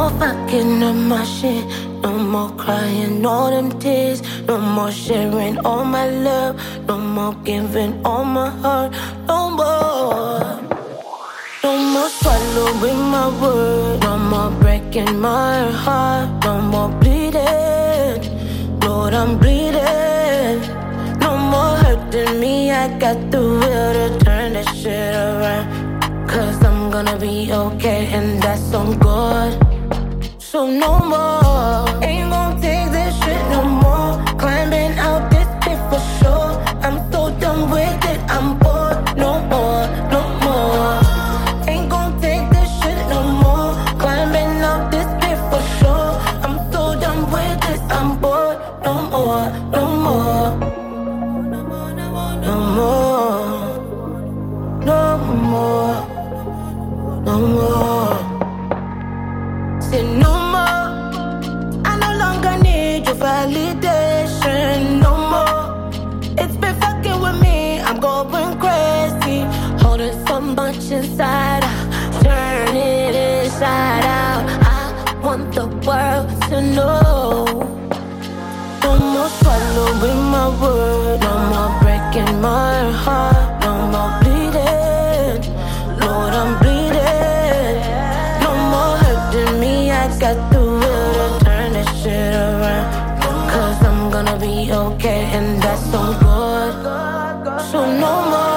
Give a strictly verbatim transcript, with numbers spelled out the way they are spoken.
more fucking up my shit. No more crying all them tears. No more sharing all my love. No more giving all my heart. No more. No more swallowing my words. No more breaking my heart. No more bleeding. Lord, I'm bleeding. No more hurting me. I got the will to turn this shit around. Cause I'm gonna be okay, and that's on God. So no more. Ain't gon' take this shit no more. Climbing out this pit for sure. I'm so done with it, I'm bored. No more, no more. Ain't gon' take this shit no more. Climbing out this pit for sure. I'm so done with this, I'm bored. No more, no more. No more, no more. No more. No more. Say no more. I no longer need your validation. No more. It's been fucking with me. I'm going crazy. Holding so much inside out. Turn it inside out. I want the world to know. No more swallowing my words. No more breaking my heart. No more bleeding. Lord, I'm bleeding. No more hurting me. I got the will to turn this shit around. Cause I'm gonna be okay, and that's on God. So no more.